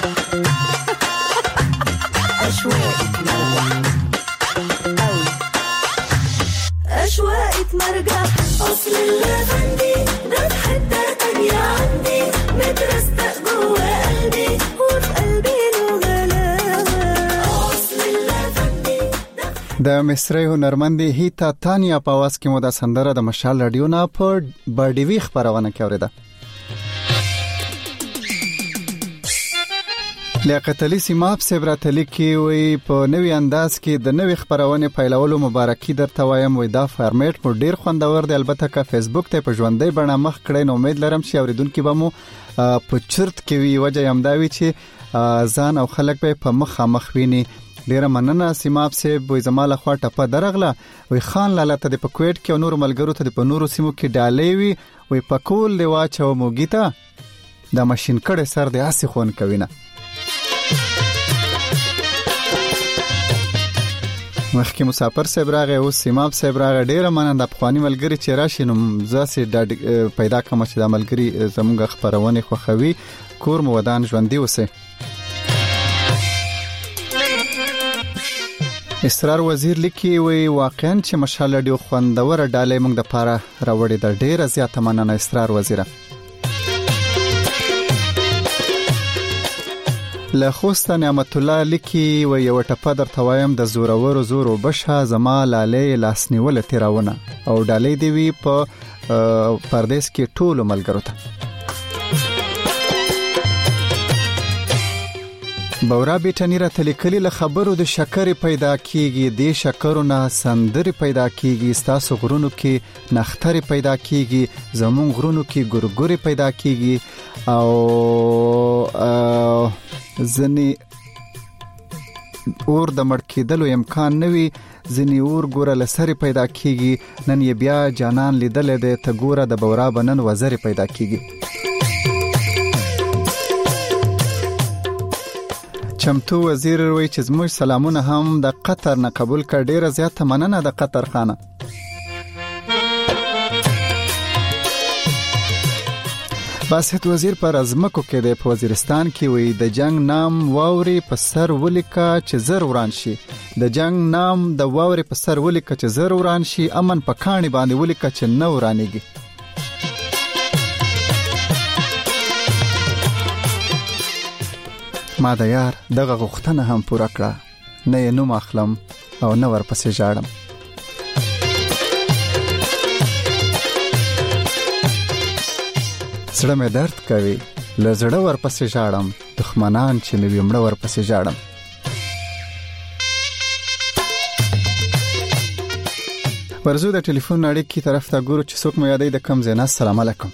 أشواقك مرجحني أوي أشواقك مرجحني أصل اللافندي ده في حتة تانية عندي مترستق جوا قلبي وفي قلبي له غلاوة أصل اللافندي د مصری هنرمندې هیتا تانیا په आवाज کې مو دا سندره د مشال رادیو نه په بردیوی خبرونه کې اوریده. لیاقت علي سیماب سبراتلی کې وی په نوې انداز کې د نوې خبرونه پیلولو مبارکي درته وایم. وی دا فارمیټ مو ډیر خوندور دی. البته که فیسبوک ته په ژوندۍ بڼه مخ کړئ نو امید لرم چې اوریدونکو به مو په چرت کې وی وجه هم دا وی چې ځان او خلک به په مخ مخ ویني. ډیره مننه سیماب سیب وی زماله خوا ټپه درغله. وی خان لاله ته د پکویټ کې او نور ملګرو ته په نورو سیمو کې ډالې وی وی پکول دی واچو موګیتا د ماشين کړه سر د اسی خون کوینه. مخکې مسافر صاحب راغی او سیماب صاحب راغی. ډیره مننه د افغاني ملګری چې راشي نو زاسي پیدا کوم چې د ملګری زموږ خبرونه خوخوي. کور مو ودان ژوندۍ وسه. اسرار وزیر لیکي وی واقعا چې مشال ډیو خوندور ډالې موږ د پاره راوړې د ډیره زیاته مننه اسرار وزیره. له خوست نعمت الله لیکي و یو ټپه در توایم د زورور زور وبشه زما لاله لاسنیول تیراونه او ډالې دی وی په پردیس کې ټول ملګرو ته. بورا بیٹانی را تلیکلی له خبرو د شکر پیدا کیږي. د شکرونه سندري پیدا کیږي. ستاسو غرونو کې نختري پیدا کیږي. زمون غرونو کې ګورګوري پیدا کیږي او ځنی اور د مړ کېدلو امکان نوي. ځنی اور ګوره لسري پیدا کیږي. نن یې بیا جانان لیدل د ته ګوره د بورا بنن وزري پیدا کیږي. چمتو وزیر وی چې زموږ سلامونه هم د قطر نه قبول کړ. ډیره زیاته مننه د قطر خانه. باسط وزیر پر ازمکو کې د وزیرستان کې وی د جنگ نام واوري په سر ولیکا چې زر وران شي. د جنگ نام د واوري په سر ولیکا چې زر وران شي. امن په کانی باندې ولیکا چې نو ورانېږي. ما د یار دغه غوښتنه هم پوره کړه. نه یې نوم اخلم او نه ورپسې ژاړم. زړه مې درد کوي له زړه ورپسې ژاړم. دښمنان چې مې ومړه ورپسې ژاړم. ورزو د ټلیفون اړیکې طرف ته ګورو چې څوک مو یادې د کم زینا. السلام علیکم.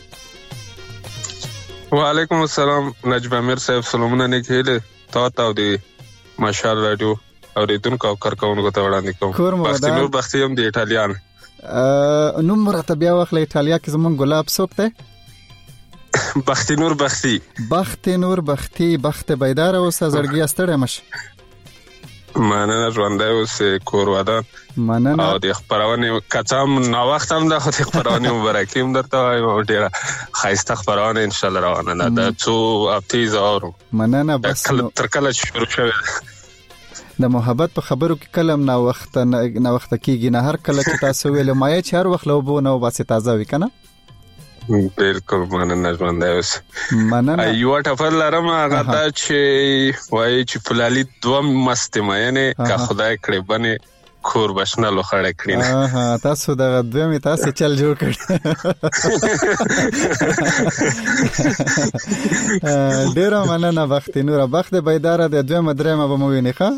وعلیکم السلام نجم امیر صاحب. سلامونه نیکهله تا ته دی ماشال رادیو اوریدونکو او کارکونکو ته وړاندې کوم. بختي نور بختي هم د ایټالیان ا نوم مرتبه واخلې. ایټالیا کې زمون ګلاب څوک ته؟ بختي نور بختي. بختي نور بختي. بخت بیدار اوسه زړګي استړې مش. مننه ژوندۍ اوسه کور ودان. مننه او د خبرونه کچام نو وخت هم د خبرونه مبارکي هم درته وایم. ډیره خایسته خبرونه ان شاء الله روانه ده. څو اپتی زارو. مننه بس تر کله شروع شوه د محبت په خبرو کې کلم نه وخت نه وخت کېږي. نه هر کله چې تاسو ویل ما یې هر وخت لو بو نو باسه تازه وی کنه. بالکل مننه ژوندۍ اوسه. مننه. یو ټفل لرم هغه دا چې وایي چې فلالي دوه مستماینه که خدای کړې بنه کور بشنلو خړې کړی نه. ها تاسو د دوی تاسو چل جوړ کړ. ډیر مننه بخت نور بخت بیدار د دوی مدرې ما به مو ویني ښه.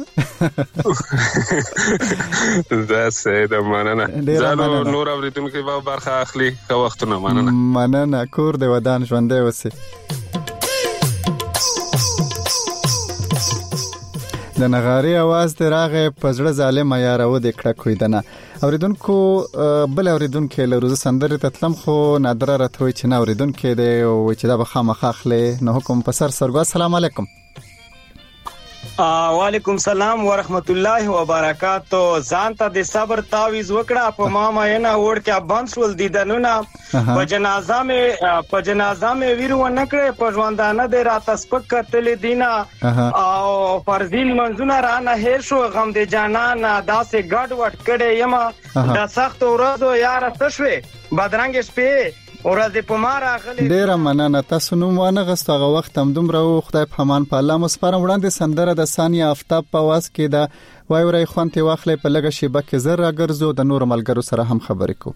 دا سید مننه. زالو نور اوریدونکو به برخه اخلي که وختونه مننه. مننه کور د ودان ژوندې وسی. د نغاري आवाज ته راغې پزړه ظالم یاره و د کړه کوي دنه اوریدونکو بل اوریدونکو له روزه سندره تتلم خو نادر راتوي چې نه اوریدونکو دی او چې دا بخا مخاخله نو حکم په سر سرګو. السلام علیکم. وعلیکم سلام ورحمت الله وبرکاتو. ځان ته د صبر تعویز وکړه په ما مینه وړ کې بند شول دیدنونه په جنازه مې په جنازه مې ویرو نه کړې په ژوندانه د راته سپک کتلې دینه او فرضین منځونه را نه هیر شو غم د جانان داسې ګډ وډ کړې یما د سخت ورځو یار تشوي بدرنګ شپې ورځ په مارا غلې. ډیر مننه تاسو نو مانه غستغه وخت هم دومره خدای په امان په الله مسپارم. وړاندې سندره د ثانیه آفتاب په واس کې دا وای ورای خوانته واخلې په لګه شی بکه زر راګرځو د نور ملګرو سره هم خبرې کو.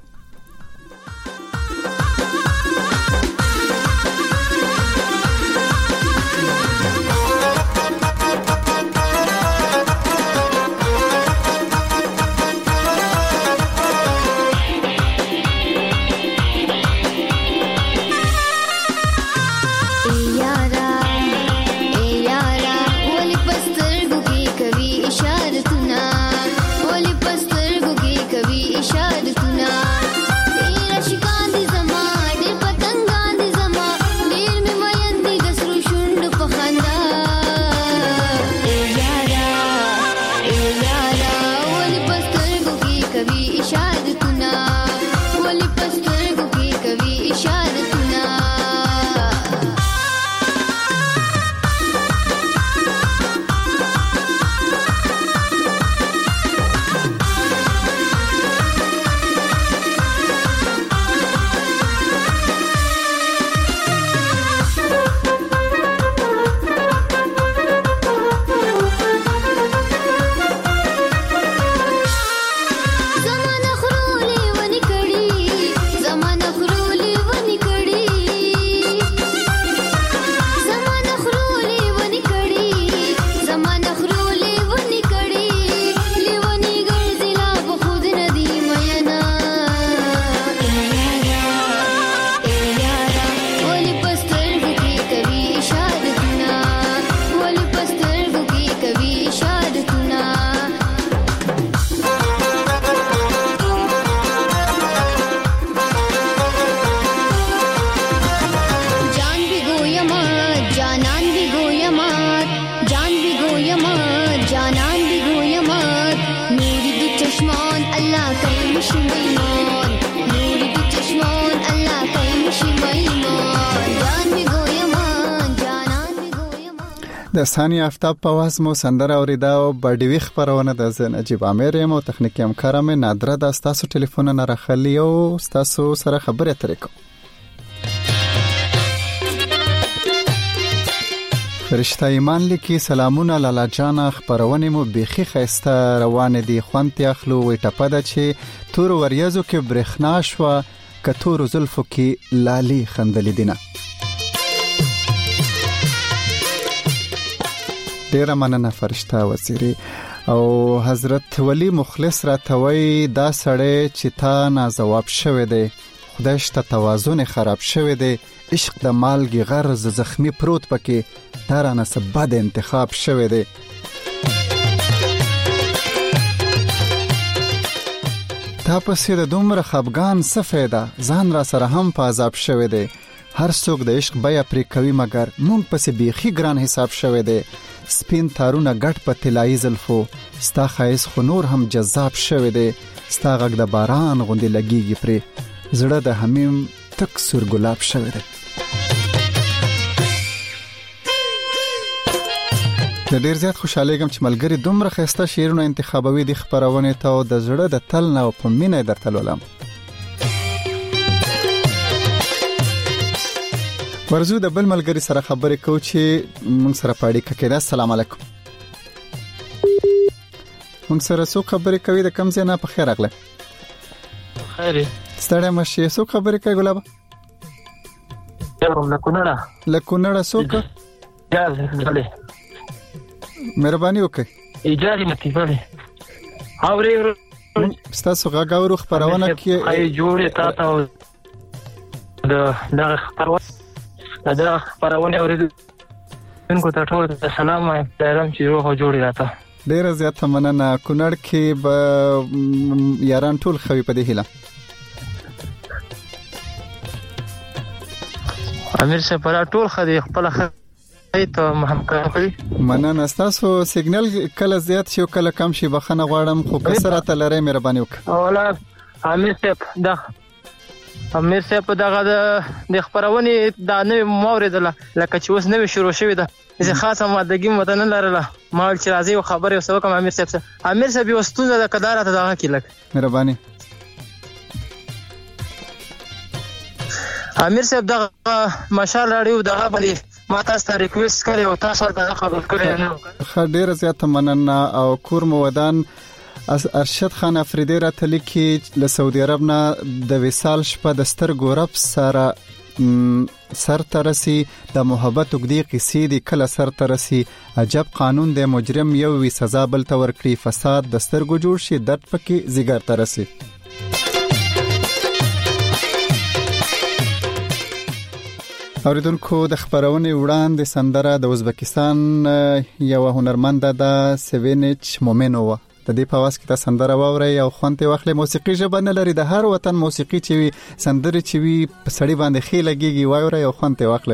د ثانیه آفتاب په واس مو سندره اوریدا او بډوي خبرونه د نجيب عامر مو تخنیکی همکار مې نادره د تاسو ټلیفون نه راخلی او تاسو سره خبرې اترې کوم. فرشته ایمان لیکي سلامونه لالا جان خبرونه مو بيخي خسته روان دي خوانتي اخلو وي ټپه ده چې تور وریازو کې برخنا شو کتور زلفو کې لالي خندل دینه. ډیر مننه فرشته وزیری او حضرت ولی مخلص را توي دا سړی چې تا نه جواب شوه دی خدای شته توازن خراب شوه دی عشق د مالګي غرض زخمی پروت پکې دارانه سبا د انتخاب شوه دی. تا پسې د دومره خفغان سفیده ځان را سره هم په عذاب شوه دی. هر څوک د عشق بیا پرې کوي مګر مونږ پسې بیخي ګران حساب شوه دی. سپین تارونه ګټ په طلایي زلفو ستا خایس خو نور هم جذاب شوه دی. ستا غږ د باران غوندې لګيږي پرې زړه د حمیم تک سور ګلاب شوه دی. د ډیر زیات خوشاله کوم چې ملګری دومره خسته شعرونه انتخابوي د خبرونه ته او د زړه د تل نه په مینه درته لولم. ورزو د بل ملګری سره خبرې کوو چې موږ سره پاړی کړه. السلام علیکم. موږ سره څو خبرې کوي د کم ځای نه په خیر راغله خیر ستړی مشه څو خبرې کوي ګلاب یو لکونړه لکونړه څوک اجازه غلې مهرباني وکړئ اجازه متي غلې اورې ستاسو غاغورو خبرونه کې ای جوړه تا ته د دغه خبرونه دا خبرونه اورې څنګه ته ټول سلام وایم پیغام چې روح جوړی راته ډیره زیاته مننه کونړ کې به یاران ټول خوي په دې هیله امیر صاحب پر ټول خدي خپل خدي ته محمد کوي مننه تاسو سیګنل کله زیات شي او کله کم شي بخنه غواړم خو کسره ته لري مهرباني وکړه اولا امیر صاحب دا امیر صاحب دغه د خبرونه د نوې موریدله لکه چې اوس نوې شروع شوې ده زه خاصه مادګي مدن لرله مال چې راځي او خبره وسو کوم امیر صاحب امیر صاحب وستونه د قدارت دغه کې لګ مهرباني امیر صاحب دغه ماشال راډیو دغه باندې ما تاسو ته ریکوست کړی او تاسو ته خبر کړی نه خ ډیره زیاته مننه او کور مودان ارشد خان افریدی را تلکی له سعودي عرب نه د وصال شپه د سترګو رب سره سر ترسي د محبت وګدي قصې دي کله سر ترسي عجب قانون د مجرم یو وی سزا بل تور کړی فساد د سترګو جوړ شي درد پکې زیګر ترسي اوریدونکو د خبرونه وړاندې سندره د ازبکستان یو هنرمند د سوینچ مومنووا د دې په واسطه د سندره واوري او خونته وخت موسیقي ژبه نه لري د هر وطن موسیقي چې وي سندره چې وي په سړی باندې خېل لګيږي واوري او خونته وخت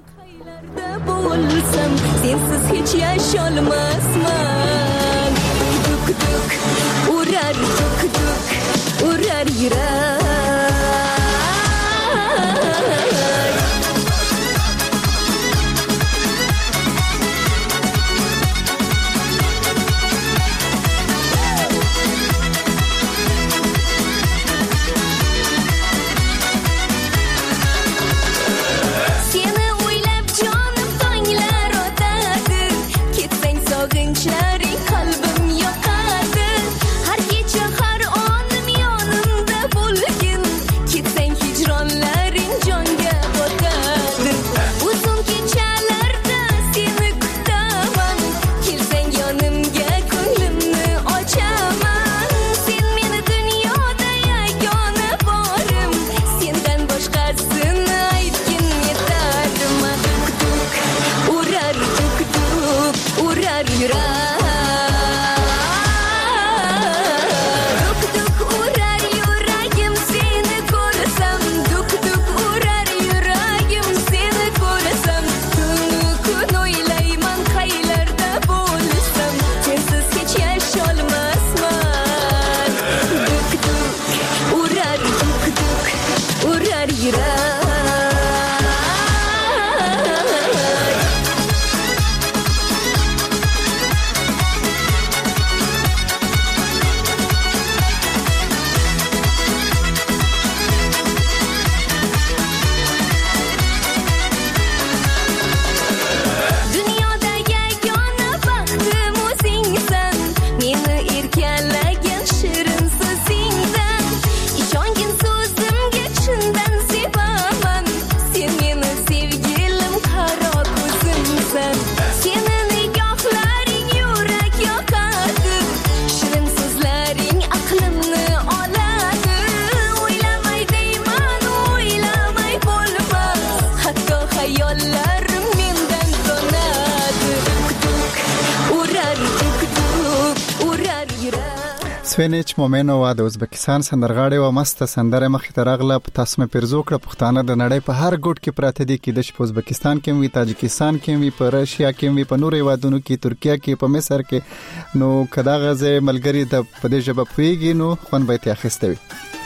سوینچ مومنووا د ازبکستان سندرغاړي او مست سندره مخې ته راغله په تاسو مې پرزو کړ پښتانه د نړۍ په هر ګوټ کې پراته دي کې د ازبکستان کې وي تاجکستان کې وي په راشیا کې وي په نورو هیوادونو کې ترکیه کې په مصر کې نو کدا غزه ملګری د په دې ژبه پويږي نو خون به ته اخستوي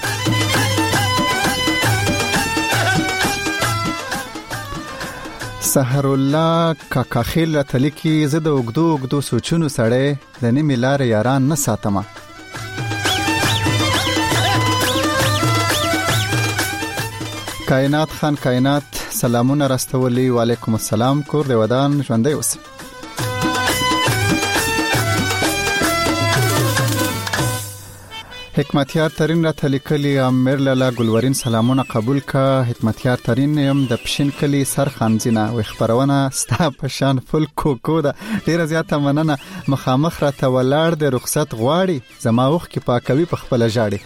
سحر الله کاکا خیل تلکی زده وګدو وګدو سوچونو سړې د نیمه لار یاران نه ساتمه کائنات خان کائنات سلامونه راستولي وعلیکم السلام کور دی ودان ژوندۍ اوسئ حکمتیار ترین را تلیکلی امیر لالا ګلورین سلامونه قبول کا. حکمتیار ترین يم د پښین کلی سر خانزینه و خبرونه ستا پشان فل کوکو ده. ډیره زیاته مننه. مخامخ را ته ولاړ د رخصت غواړي زما وخت کې پاکوي په خپل جاړي.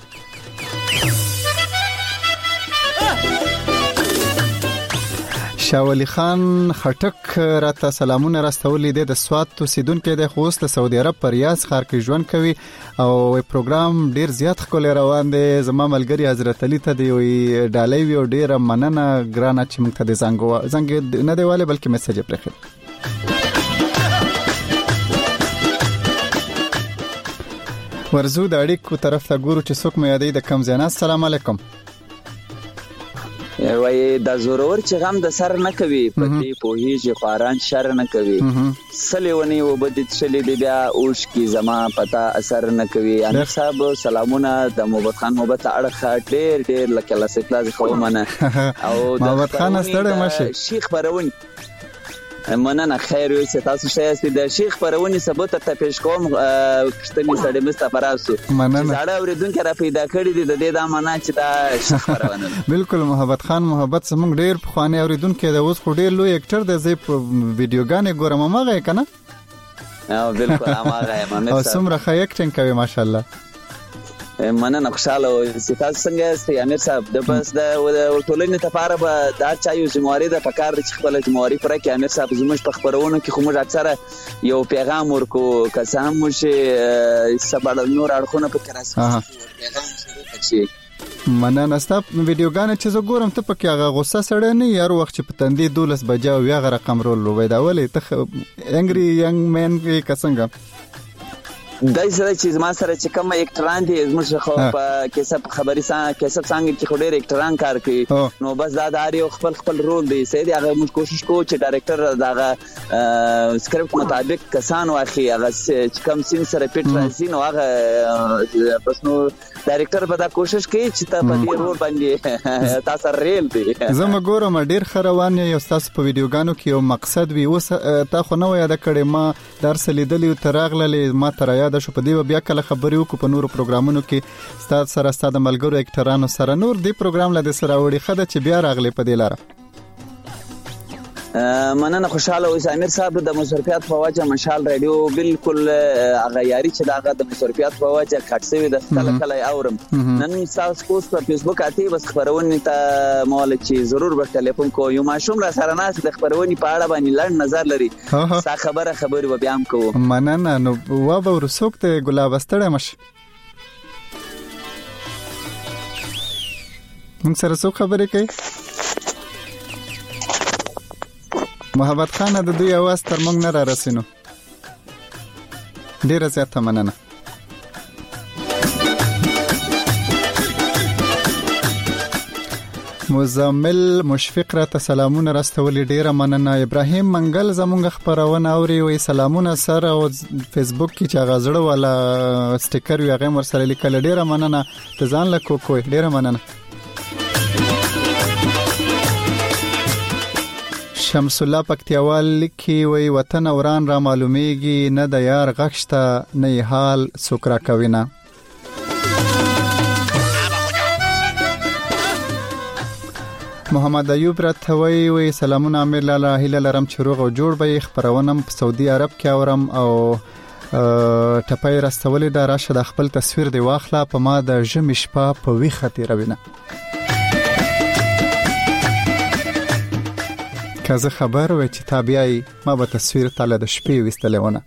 شاولی خان خټک راته سلامونه راستولې د سوات اوسیدونکو د خوست سعودي عرب پر ریاض ښار کې ژوند کوي او پروګرام ډیر زیات ښکلی روان دی. زما ملګری حضرت علي ته دی وی ډالۍ وی ډیره مننه ګرانه چې موږ ته د زنګ زنګ نه دی واله بلکې میسج پرې ورزو د اړیکو طرف ته ګورو چې څوک مې یادې د کم زینا. السلام علیکم. وای د زورور چې غم د سر نه کوي پټي پوهیږي خواران شر نه کوي سلیونی وبدت شلې دی بیا اوش کی زما پتا اثر نه کوي. امیر صاحب سلامونه د محمد خان محبت اړه ډېر ډېر لکه لاس کلاس خو منه او محمد خان ستړی مشه شیخ پرون مننه خیر وي تاسو شایسته د شیخ پرونی ثبوت ته پیش کوم کشتنی سړی مستعفی راسو زړه اوریدونکو را پیدا کړی دی د دې د امانه چې دا شیخ پرونه بالکل محمد خان محبت سمون ډیر په خواني اوریدونکو د اوس خو ډیر لوی اکټر د زی ویډیوګانې ګورم ماغه کنه او بالکل هغه امامه او سمره خا اکټینګ کوي ماشاءالله. مننه خوشاله او ستاسو څنګه یاست امیر صاحب؟ د بس د ټولنې لپاره به دا چا یو ذمہواری د پکار چې خپل ذمہواری پر کې امیر صاحب زموږ په خبرونو کې خو موږ اکثره یو پیغام ورکو که هم مشه سبا نور اړخونه په کراسه پیغام شروع کړي. مننه ستاسو ویډیوګانې چې زه ګورم ته پکې هغه غوسه سره نه یار وخت چې په تندې دولس بجا او هغه رقم رول لوي دا ولې ته انګری ینګ مین کې کسنګ دای سره چې ما سره چې کوم اکټران دي زموږ خو په کیسه خبري سان کیسه څنګه چې خوري اکټران کار کوي نو بس دا داري خپل خپل رول دی سید هغه موږ کوشش کوو چې ډایرکټر داغه سکرپټ مطابق کسان واخی هغه چې کوم سین سره پیټ راځي نو هغه بس نو ډایرکټر به دا کوشش کوي چې ته په دې رول باندې تاسو ریل دی. زما ګورم ډیر خروان یو تاسو په ویډیوګانو کې یو مقصد وي اوس تا خو نو یاد کړې ما درس لیدلې ترغلې ما تر د شو په دی بیا کله خبرې وکړو په نورو پروګرامونو کې ستاسو سره ستاسو ملګرو اکټرانو سره نور دی پروګرام لده سره وړي خده چې بیا راغلي په دی لاره. مننه خوشاله اوس امیر صاحب د مصرفیات په وجه مشال رادیو بالکل هغه یاري چې داغه د مصرفیات په وجه کټسوي د کله کله اورم نن تاسو کو په فیسبوک اتی بس خبرونه ته مول چې ضرور به ټلیفون کو یو ماشوم را سره ناس د خبرونه په اړه باندې لړ نظر لري سا خبره خبري و بیا هم کو. مننه نو و به ورسوک ته ګلاب ستړی مش موږ سره څو خبرې کوي محمد خان د دوی आवाज تر موږ نه را رسینو ډیره زیاته مننه. مزمل مشفق را ته سلامونه راستولې ډیره مننه. ابراهیم منګل زمونږ خبرونه اوري وي سلامونه سره او فیسبوک کې چې غزړه والا سټیکر وي هغه ور سره لیکل ډیره مننه. ته ځان له کوکو ډیره مننه. شمس الله پکتیوال لیکي وی وطن اوران را معلومیږي نه د یار غښته نه حال سوکرا کوینه. محمد ایوب راتوي وی سلامونه امیر لالا هیله لرم چې روغ او جوړ به خبرونه په سعودي عرب کې اورم او ټپای راستولې دا راشه د خپل تصویر دی واخله په ما د ژمي شپه په وی خطر وینه. که زه خبر وای چې تابعي ما به تصویر تعالی د شپې وستلې ونه.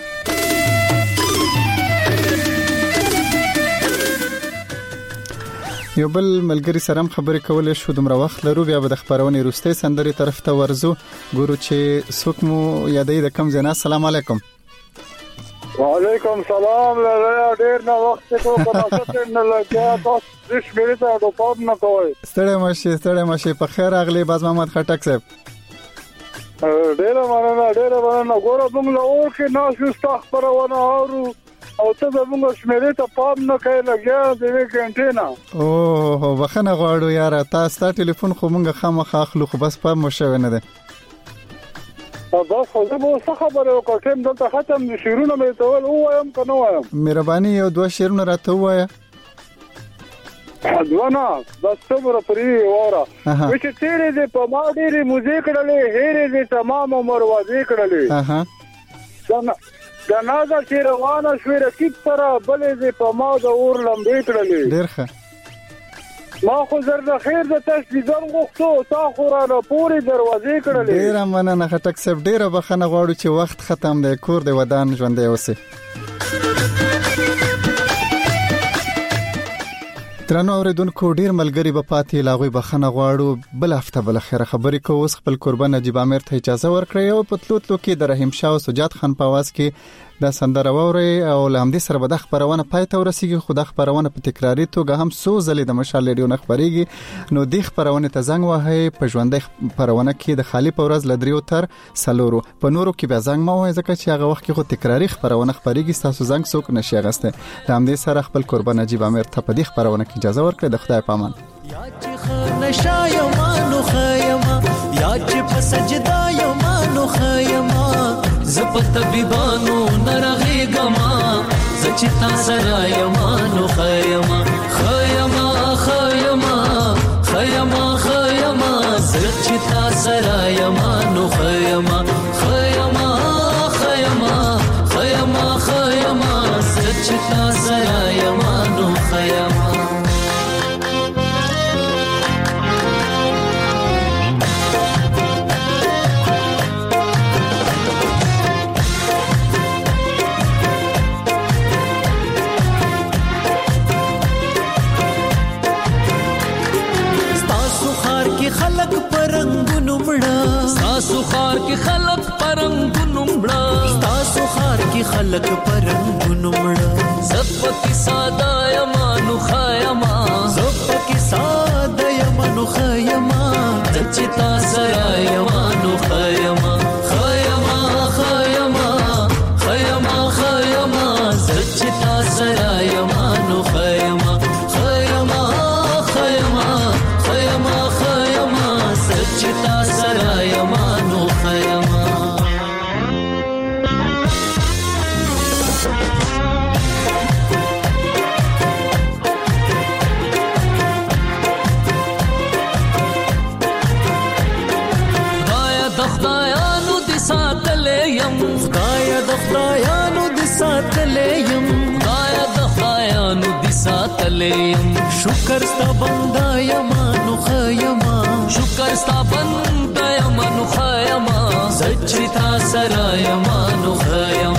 یو بل ملګری سره خبرې کولې شو دومره وخت لرو بیا به د خبرونې روستي سندري طرف ته ورزو ګورو چې څوک مو یادې د کم زنا. السلام علیکم. وعلیکم سلام لره ډیر نو وخت ته په تاسو نه لګیا تاسو د شپې ته د پام نه کوي ستړی مشه ستړی مشه په خیر اغلی باز محمد خټک صاحب ډیر مننه ډیر مننه ګوره موږ له اور کې ناسو استخبارونه اورو او ته زموږ شمیرې ته پام نه کوي لګیا د وی کینټه نه اوه وخنه غواړو یار تاسو ته ټلیفون خو موږ خامخ اخلو خو بس پام مو شوی نه ده بس خو زه به څه خبره وکړم دلته ختم شیرونه مې ته ول وایم کنه وایم مهرباني یو دوه شیرونه راته وایا ځوانه بس څومره پرې وره چې تیرې دې په ما ډېرې موزیک کړلې هېرې دې تمام عمر واځې کړلې د نازه چې روانه شوې رقیب سره بلې دې په ما د اور لمبې کړلې ډېر ښه ما خو زر د خیر د تشدیدن غوښتو تا خو رانه پورې دروازې کړلې ډېره مننه خټک صاحب ډېره بخښنه غواړو چې وخت ختم دی کور دی ودان ژوندی اوسې ترانو اوریدونکو ډیر ملګری به پاتې لاغوي بخنه غواړو بل هفته بل خیره خبرې کوو اوس خپل قربان نجیب عامر ته اجازه ورکړئ او پتلوتلو کې د رحیم شاه او سجاد خان په आवाज کې د سندره ووري او لامدي سره به د خبرونه پای ته ورسیږي خو د خبرونه په تکراری توګه هم سو زلې د مشال ریډیو نه خبريږي نو د خبرونه ته زنګ وهي په ژوندې خبرونه کې د خالی په ورځ لدریو تر سلورو په نورو کې به زنګ ما وای ځکه چې هغه وخت کې خو تکراری خبرونه خبريږي تاسو زنګ څوک نشي غسته لامدي سره خپل قربان نجیب عامر ته په دې خبرونه کې اجازه ورکړئ د خدای پامان یا چې خنشا یمانو خیما یا چې په سجدا یمانو خیما زپت طبيبانو نرغي گما زچتا سرا یمانو خیما خیما خیما خیما خیما زچتا سرا یمانو خیما خیما خیما خیما خیما زچتا سرا یمانو خیما خلق پرنګونو مړه تاسو خار کې خلق پرنګونو مړه تاسو خار کې خلق پرنګونو مړه زپ کی ساده یمانو خیما زپ کی ساده یمانو خیما چچتا سرا یمانو خیما خیما خیما خیما خیما چچتا سرا یمانو خیما خیما خیما خیما چتا سرا یمانو خیما خدایا د خدایانو د ساتلې يم خدایا د خدایانو د ساتلې يم خدایا د خدایانو د ساتلې يم شکر ستا بندا یمانو خیما شکر ستا بندا یمانو خیما سچتا سرا یمانو خیما